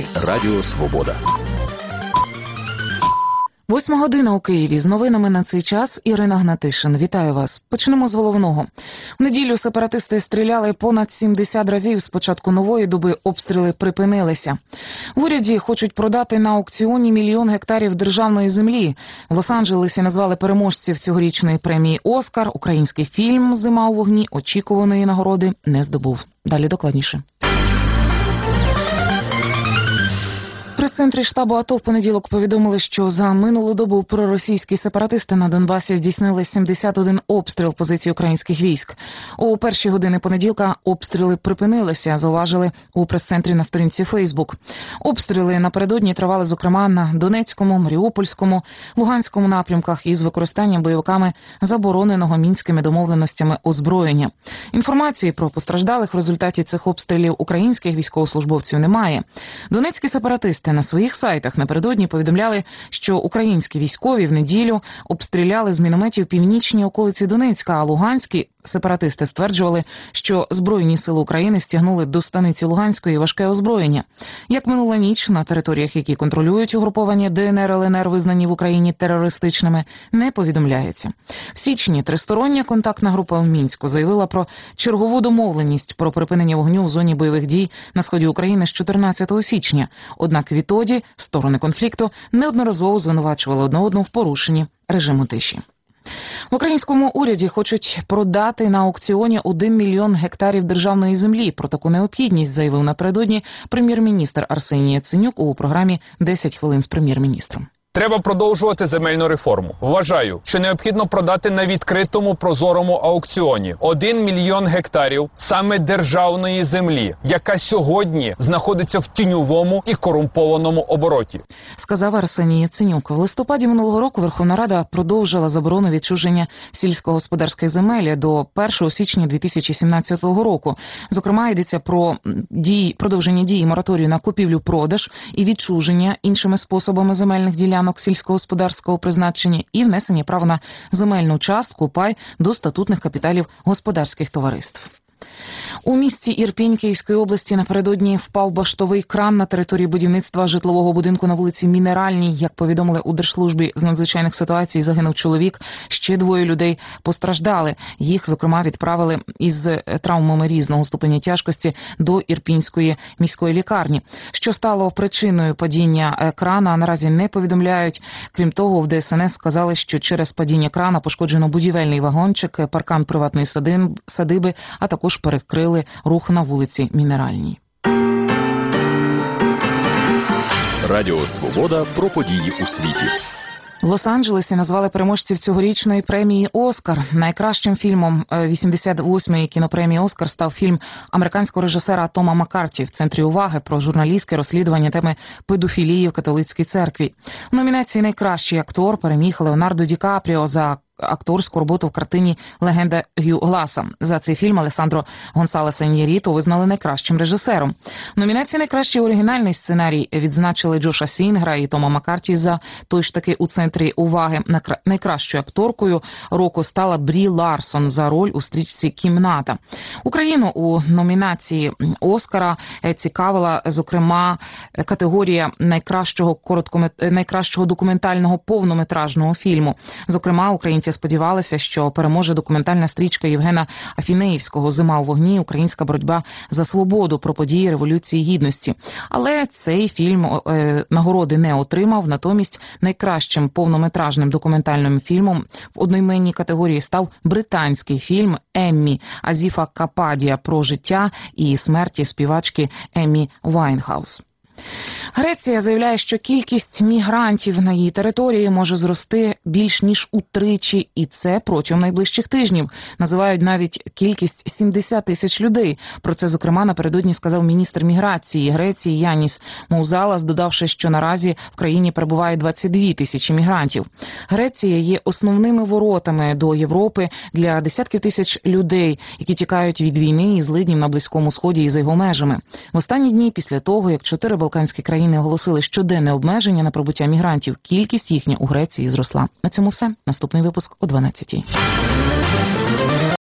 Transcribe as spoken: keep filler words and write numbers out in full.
Радіо Свобода. Восьма година у Києві. З новинами на цей час Ірина Гнатишин. Вітаю вас. Почнемо з головного. В неділю сепаратисти стріляли понад сімдесят разів. З початку нової доби обстріли припинилися. В уряді хочуть продати на аукціоні мільйон гектарів державної землі. В Лос-Анджелесі назвали переможців цьогорічної премії «Оскар». Український фільм «Зима у вогні» очікуваної нагороди не здобув. Далі докладніше. В прес-центрі штабу АТО в понеділок повідомили, що за минулу добу проросійські сепаратисти на Донбасі здійснили сімдесят один обстріл позицій українських військ. У перші години понеділка обстріли припинилися, зауважили у прес-центрі на сторінці Фейсбук. Обстріли напередодні тривали, зокрема, на Донецькому, Маріупольському, Луганському напрямках із використанням бойовиками забороненого мінськими домовленостями озброєння. Інформації про постраждалих в результаті цих обстрілів українських військовослужбовців немає. Донецькі сепаратисти на своїх сайтах напередодні повідомляли, що українські військові в неділю обстріляли з мінометів північні околиці Донецька, а луганські сепаратисти стверджували, що Збройні сили України стягнули до станиці Луганської важке озброєння. Як минула ніч, на територіях, які контролюють угруповання ДНР, ЛНР, визнані в Україні терористичними, не повідомляється. В січні тристороння контактна група в Мінську заявила про чергову домовленість про припинення вогню в зоні бойових дій на сході України з чотирнадцятого січня. Однак відтоді сторони конфлікту неодноразово звинувачували одне одного в порушенні режиму тиші. В українському уряді хочуть продати на аукціоні один мільйон гектарів державної землі. Про таку необхідність заявив напередодні прем'єр-міністр Арсеній Яценюк у програмі «десять хвилин з прем'єр-міністром». Треба продовжувати земельну реформу. Вважаю, що необхідно продати на відкритому прозорому аукціоні один мільйон гектарів саме державної землі, яка сьогодні знаходиться в тіньовому і корумпованому обороті. Сказав Арсеній Яценюк. В листопаді минулого року Верховна Рада продовжила заборону відчуження сільськогосподарських земель до першого січня дві тисячі сімнадцятого року. Зокрема, йдеться про дії, продовження дії мораторію на купівлю-продаж і відчуження іншими способами земельних ділянок сільськогосподарського призначення і внесення права на земельну частку пай до статутних капіталів господарських товариств. У місті Ірпінь Київської області напередодні впав баштовий кран на території будівництва житлового будинку на вулиці Мінеральній. Як повідомили у Держслужбі з надзвичайних ситуацій, загинув чоловік, ще двоє людей постраждали. Їх, зокрема, відправили із травмами різного ступеня тяжкості до Ірпінської міської лікарні. Що стало причиною падіння крана, наразі не повідомляють. Крім того, в Де Ес Ен Ес сказали, що через падіння крана пошкоджено будівельний вагончик, паркан приватної садиби, а також перекрили рух на вулиці Мінеральній. Радіо Свобода про події у світі. В Лос-Анджелесі назвали переможців цьогорічної премії «Оскар». Найкращим фільмом вісімдесят восьмої кінопремії «Оскар» став фільм американського режисера Тома Маккарті в центрі уваги про журналістське розслідування теми педофілії в католицькій церкві. В номінації «Найкращий актор» переміг Леонардо Ді Капріо за акторську роботу в картині «Легенда Г'ю Гласа». За цей фільм Алесандро Гонсалеса Ін'ярріту визнали найкращим режисером. В номінації «Найкращий оригінальний сценарій» відзначили Джоша Сінгера і Тома Маккарті за той ж таки у центрі уваги. Найкращою акторкою року стала Брі Ларсон за роль у стрічці «Кімната». Україну у номінації «Оскара» цікавила, зокрема, категорія найкращого короткомет... найкращого документального повнометражного фільму. Зокрема, українці сподівалися, що переможе документальна стрічка Євгена Афінеївського «Зима у вогні. Українська боротьба за свободу» про події Революції Гідності. Але цей фільм е, нагороди не отримав. Натомість найкращим повнометражним документальним фільмом в одноіменній категорії став британський фільм «Еммі» Азіфа Кападія про життя і смерті співачки Еммі Вайнхаус. Греція заявляє, що кількість мігрантів на її території може зрости більш ніж утричі, і це протягом найближчих тижнів. Називають навіть кількість сімдесят тисяч людей. Про це, зокрема, напередодні сказав міністр міграції Греції Яніс Моузалас, додавши, що наразі в країні перебуває двадцять дві тисячі мігрантів. Греція є основними воротами до Європи для десятків тисяч людей, які тікають від війни і злиднів на Близькому Сході і за його межами. В останні дні, після того, як чотири балканські країни оголосили щоденне обмеження на прибуття мігрантів, кількість їхня у Греції зросла. На цьому все. Наступний випуск о дванадцятій.